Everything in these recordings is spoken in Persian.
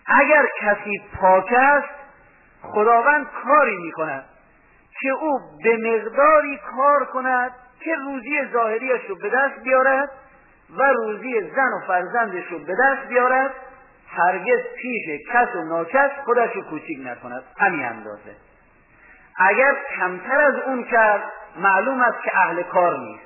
اگر کسی پاک است خداوند کاری میکند که او به مقداری کار کند که روزی ظاهریش رو به دست بیارد و روزی زن و فرزندش رو به دست بیارد، هرگز پیش کس و ناکس خودش رو کوچیک نکند. همین اندازه. اگر کمتر از اون کرد معلوم است که اهل کار نیست.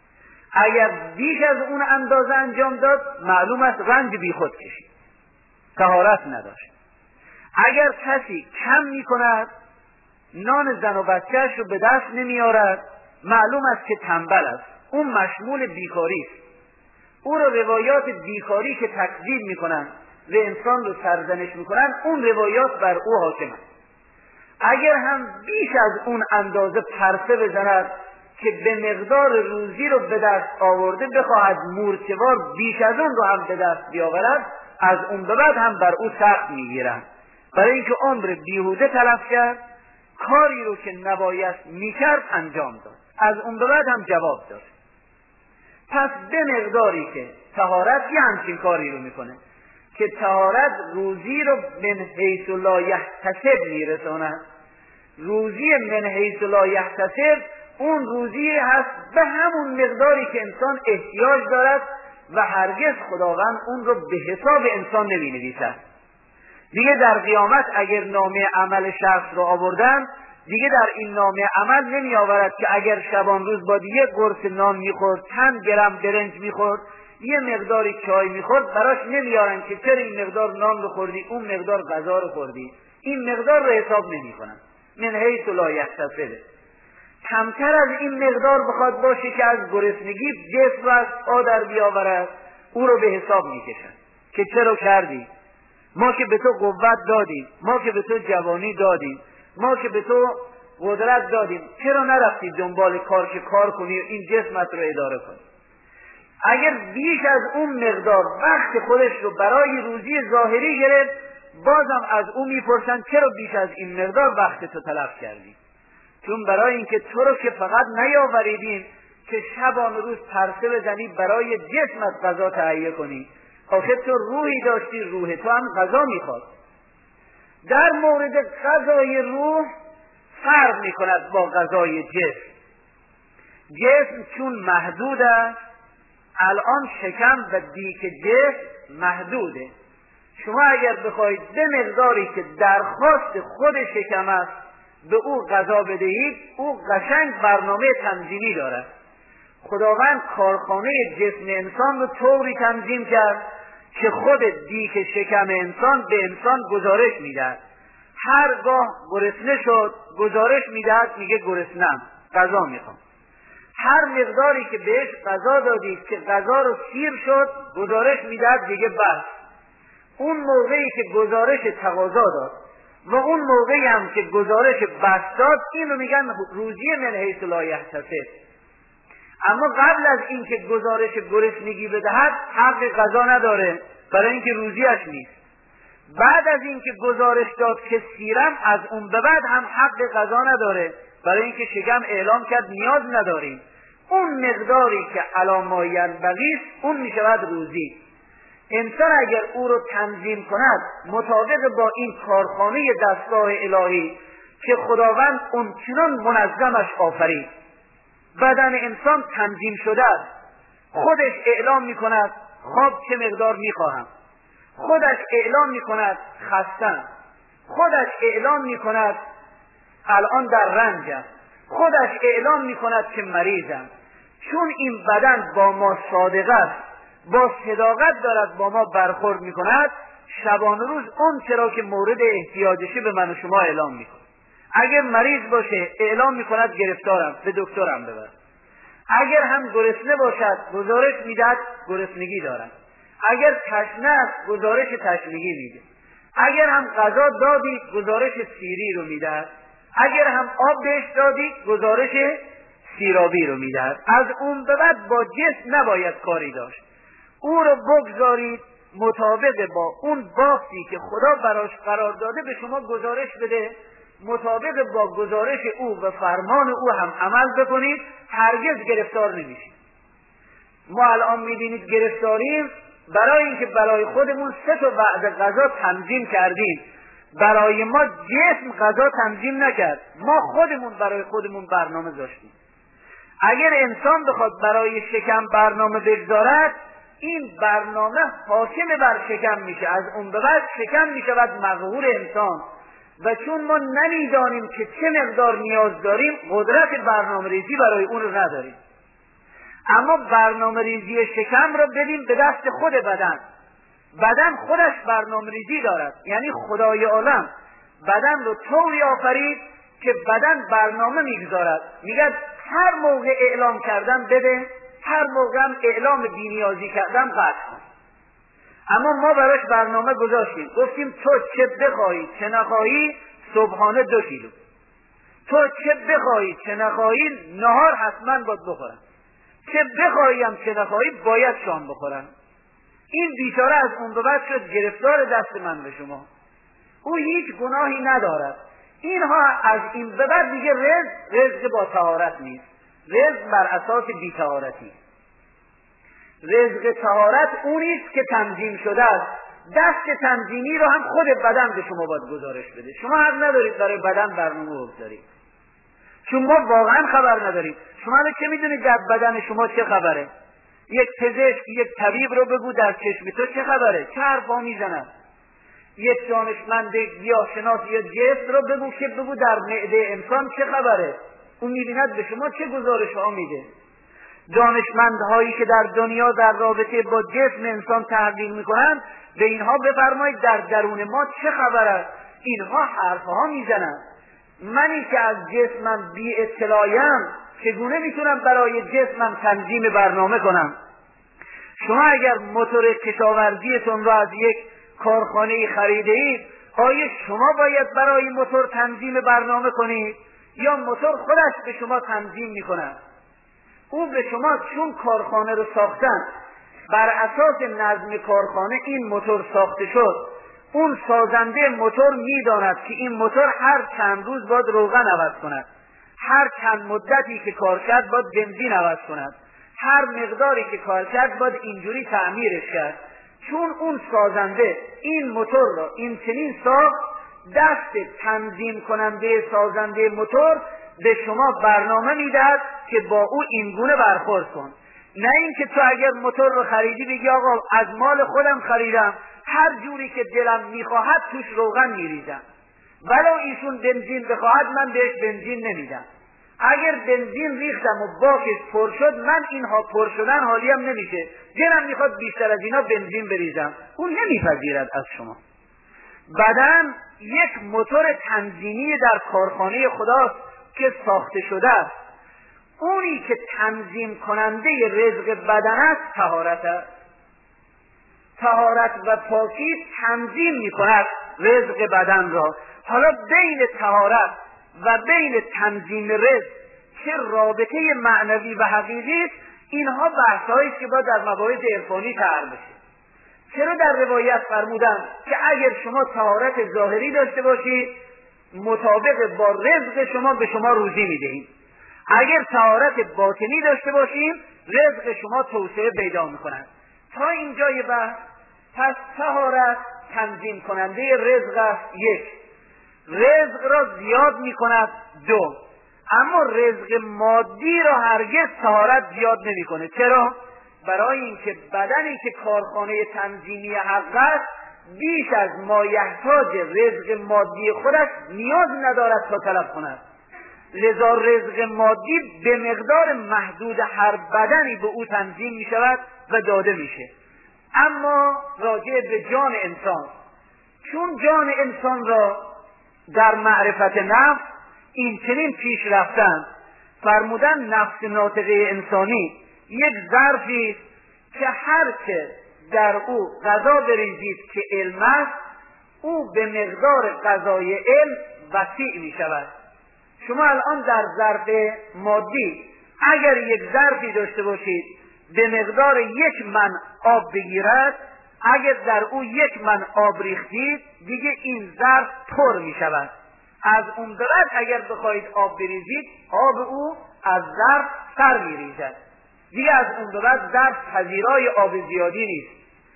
اگر بیش از اون اندازه انجام داد معلوم است رنج بی خود کشید، طهارت نداشت. اگر کسی کم می کند، نان زن و بچهش رو به دست نمی آورد، معلوم است که تنبل است. اون مشمول بیکاری است. او رو روایات بیکاری که تکذیب می کنند و انسان رو سرزنش می کنند، اون روایات بر او حاکم است. اگر هم بیش از اون اندازه پرسه بزند که به مقدار روزی رو به دست آورده بخواهد مورچه‌وار بیش از اون رو هم به دست بیاورد، از اون به بعد هم بر او سخت میگیرند، برای اینکه عمر بیهوده تلف کرد، کاری رو که نباید میکرد انجام داد، از اون به بعد هم جواب داد. پس به مقداری که طهارت یه همچین کاری رو میکنه که طهارت روزی رو من حیث لا یحتسب میرساند. روزی من حیث لا یحتسب اون روزی هست به همون مقداری که انسان احتیاج دارد و هرگز خداوند اون رو به حساب انسان نمی‌نویسد. دیگه در قیامت اگر نامه عمل شخص رو آوردن، دیگه در این نامه عمل نمی آورد که اگر شبان روز با یک قرص نان میخورد، چند گرم برنج میخورد، یه مقداری چای میخورد، براش نمیارن که چرا این مقدار نان رو خوردی، اون مقدار غذا رو خوردی. این مقدار رو حساب نمیکنن. من حیث لا یحتسب. کمتر از این مقدار بخواد باشه که از گرسنگی جسم رو از پا در بیاورد، او رو به حساب میکشن که چرا کردی؟ ما که به تو قوت دادیم، ما که به تو جوانی دادیم، ما که به تو قدرت دادیم، چرا نرفتی دنبال کار که کار کنی و این جسمت رو اداره کنی؟ اگر بیش از اون مقدار وقت خودش رو برای روزی ظاهری گرفت، بازم از اون میپرسن چرا بیش از این مقدار وقت تو تلف کردی؟ چون برای اینکه تو رو که فقط نیاوریدیم که شبان روز پرسه بزنی برای جسمت غذا تهیه کنی، آخه تو روحی داشتی، روح تو هم غذا میخواد. در مورد غذای روح فرق میکند با غذای جسم. جسم چون محدود است، الان شکم و دیک جسم محدوده. شما اگر بخواید به مقداری که درخواست خود شکم است به او غذا بدهید، او قشنگ برنامه تنظیمی دارد. خداوند کارخانه جسم انسان رو طوری تنظیم کرد که خود دیک شکم انسان به انسان گزارش میدهد. هرگاه گرسنه شد گزارش میدهد، میگه گرسنم، غذا میخوام. هر مقداری که بهش غذا دادید که غذا رو سیر شد، گزارش میدهد دیگه بس. اون موقعی که گزارش تقاضا داد و اون موقعی هم که گزارش بس داد، این رو میگن روزی من حیث لا یحتسب. اما قبل از این که گزارش گرسنگی بدهد حق غذا نداره، برای اینکه روزیش نیست. بعد از این که گزارش داد که سیرم، از اون به بعد هم حق غذا نداره، برای اینکه شکم اعلام کرد نیاز نداریم. اون مقداری که علی ما ینبغی است، اون میشود روزی. انسان اگر او رو تنظیم کند مطابق با این کارخانه دستگاه الهی که خداوند اون چنان منظمش آفرید، بدن انسان تنظیم شده است، خودش اعلام میکند خواب چه مقدار میخواهم، خودش اعلام میکند خستم، خودش اعلام میکند الان در رنجم، خودش اعلام میکند که مریضم. چون این بدن با ما صادق است، با صداقت دارد با ما برخورد میکند، شبانه روز اون چرا که مورد احتیاجشه به من و شما اعلام میکند. اگر مریض باشه اعلام میکند گرفتارم، به دکترم ببر. اگر هم گرسنه باشد گزارش میدهد گرسنگی دارم. اگر تشنه است گزارش تشنگی میده. اگر هم غذا دادید گزارش سیری رو میدهد. اگر هم آب بهش دادید گزارش سیرابی رو میدهد. از اون به بعد با جسم نباید کاری داشت. او رو بگذارید مطابق با اون بافتی که خدا براش قرار داده به شما گزارش بده، مطابق با گزارش او و فرمان او هم عمل بکنید، هرگز گرفتار نمیشید. ما الان میبینید گرفتاریم برای اینکه برای خودمون 3 تا وعده غذا تنظیم کردیم، برای ما جسم غذا تنظیم نکرد، ما خودمون برای خودمون برنامه داشتیم. اگر انسان بخواد برای شکم برنامه بگذارد، این برنامه حاکم بر شکم میشه، از اون به بعد شکم میشود مقهور انسان. و چون ما نمیدانیم که چه مقدار نیاز داریم، قدرت برنامه ریزی برای اون رو نداریم. اما برنامه ریزی شکم رو بدیم به دست خود بدن. بدن خودش برنامه ریزی دارد، یعنی خدای عالم بدن رو طوری آفرید که بدن برنامه میگذارد، میگه هر موقع اعلام کردن بده، هر موقع هم اعلام بی‌نیازی کردن قطع کن. اما ما براش برنامه گذاشتیم، گفتیم تو چه بخواهی چه نخواهی صبحانه 2 کیلو، تو چه بخواهی چه نخواهی نهار حتما باید بخورن، چه بخواهی هم چه نخواهی باید شام بخورن. این بیچاره از اون به بعد شد گرفتار دست من به شما، او هیچ گناهی ندارد. اینها از این به بعد دیگه رزق با طهارت نیست، رزق بر اساس بی طهارتی. رزق طهارت اونیست که تنظیم شده است. دست تنظیمی رو هم خود بدن به شما باید گزارش بده. شما حق ندارید برای بدن برنامه بگذارید، چون ما واقعا خبر نداریم. شما چه میدونید در بدن شما چه خبره؟ یک پزشک، یک طبیب رو بگو در چشم تو چه خبره، چه حرفا میزنن. یک دانشمند گیاهشناس یا جسم رو بگو در معده انسان چه خبره، اون میبیند به شما چه گزارش ها میده. دانشمندهایی که در دنیا در رابطه با جسم انسان تحقیق میکنن، به اینها بفرمایید در درون ما چه خبر است. اینها حرفها میزنن. منی که از جسمم بی اطلاعیم چگونه میتونم برای جسمم تنظیم برنامه کنم؟ شما اگر موتور کشاورزیتون رو از یک کارخانه خریده اید، آیا شما باید برای موتور تنظیم برنامه کنید یا موتور خودش به شما تنظیم میکنه؟ او به شما چون کارخانه رو ساختن، بر اساس نظم کارخانه این موتور ساخته شد. اون سازنده موتور میداند که این موتور هر چند روز باید روغن عوض کند، هر چند مدتی که کار کرد باید بنزین عوض کند، هر مقداری که کار کرد باید اینجوری تعمیرش کرد. چون اون سازنده این موتور رو این چنین ساخت، دست تنظیم کننده سازنده موتور به شما برنامه میدهد که با او اینگونه برخورد کن. نه اینکه تو اگر موتور رو خریدی بگی آقا از مال خودم خریدم، هر جوری که دلم میخواهد توش روغن میریزم، ولو ایشون بنزین بخواهد من بهش بنزین نمیدم. اگر بنزین ریختم و باکش پر شد، من اینها پر شدن حالیم نمیشه، دلم میخواد بیشتر از اینا بنزین بریزم، اون نمیپذیرد از شما. بدن یک موتور تنظیمی در کارخانه خداست که ساخته شده است. اونی که تنظیم کننده رزق بدن است طهارت است. طهارت و پاکی تنظیم میکند رزق بدن را. حالا بین طهارت و بین تنظیم رزق چه رابطه معنوی و حقیقی است؟ اینها بحث‌هایی است که باید در مباحث عرفانی طرح بشه. چرا در روایت فرمودن که اگر شما طهارت ظاهری داشته باشید، مطابق با رزق شما به شما روزی میدهیم، اگر طهارت باطنی داشته باشیم رزق شما توسعه پیدا میکند. تا اینجای بحث. پس طهارت تنظیم کننده رزق است، 1. رزق را زیاد میکند، 2. اما رزق مادی را هرگز طهارت زیاد نمیکنه. چرا؟ برای اینکه بدنی که کارخانه تنظیمی حق است بیش از مایحتاج رزق مادی خودش نیاز ندارد تا طلب کند. لذا رزق مادی به مقدار محدود هر بدنی به او تنظیم می شود و داده میشه. اما راجع به جان انسان، چون جان انسان را در معرفت نفس این چنین پیش رفتن، فرمودن نفس ناطقه انسانی یک ظرفی که هر که در او غذا بریزید که علم است، او به مقدار غذای علم وسیع می شود. شما الان در ظرف مادی اگر یک ظرفی داشته باشید به مقدار 1 من آب بگیرد، اگر در او 1 من آب ریختید دیگه این ظرف پر می شود. از اون بعد اگر بخواید آب بریزید آب او از ظرف سر می ریزد، دیگه از اون بعد ظرف پذیرای آب زیادی نیست.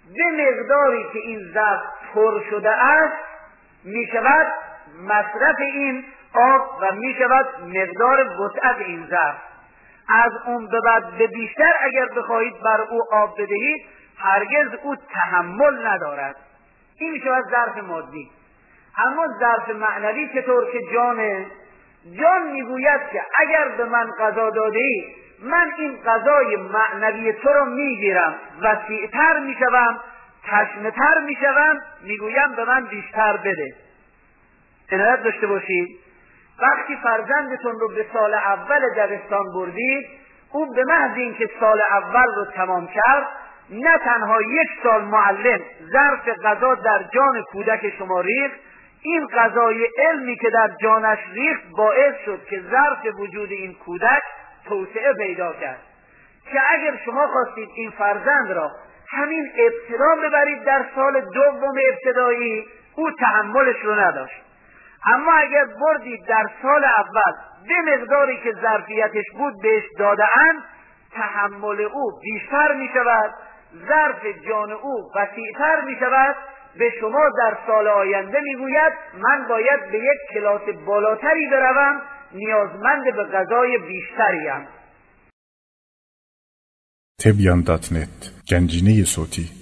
به مقداری که این ظرف پر شده است می شود مصرف این آب و می شود مقدار وسعت این ظرف. از اون به بعد به بیشتر اگر بخواهید بر او آب بدهید هرگز او تحمل ندارد. این می شود ظرف مادی. اما ظرف معنوی چطور که جان میگوید که اگر به من غذا داده‌ای من این غذای معنوی تو رو میگیرم، وسیع‌تر میشوم، تشنه‌تر میشوم، میگویم به من بیشتر بده. عنایت داشته باشید وقتی فرزندتون رو به سال اول دبستان بردید، او به محض اینکه سال اول رو تمام کرد نه تنها 1 سال معلم ظرف غذا در جان کودک شما ریخت، این غذای علمی که در جانش ریخت باعث شد که ظرف وجود این کودک توسعه پیدا کرد، که اگر شما خواستید این فرزند را همین ابتدا ببرید در سال دوم ابتدایی او تحملش رو نداشت. اما اگر بردید در سال اول به مقداری که ظرفیتش بود بهش داده‌اند، تحمل او بیشتر می شود، ظرف جان او وسیع‌تر می شود. به شما در سال آینده میگوید من باید به یک کلاس بالاتری بروم، نیازمند به غذای بیشتریم. تبیان.net گنجینه صوتی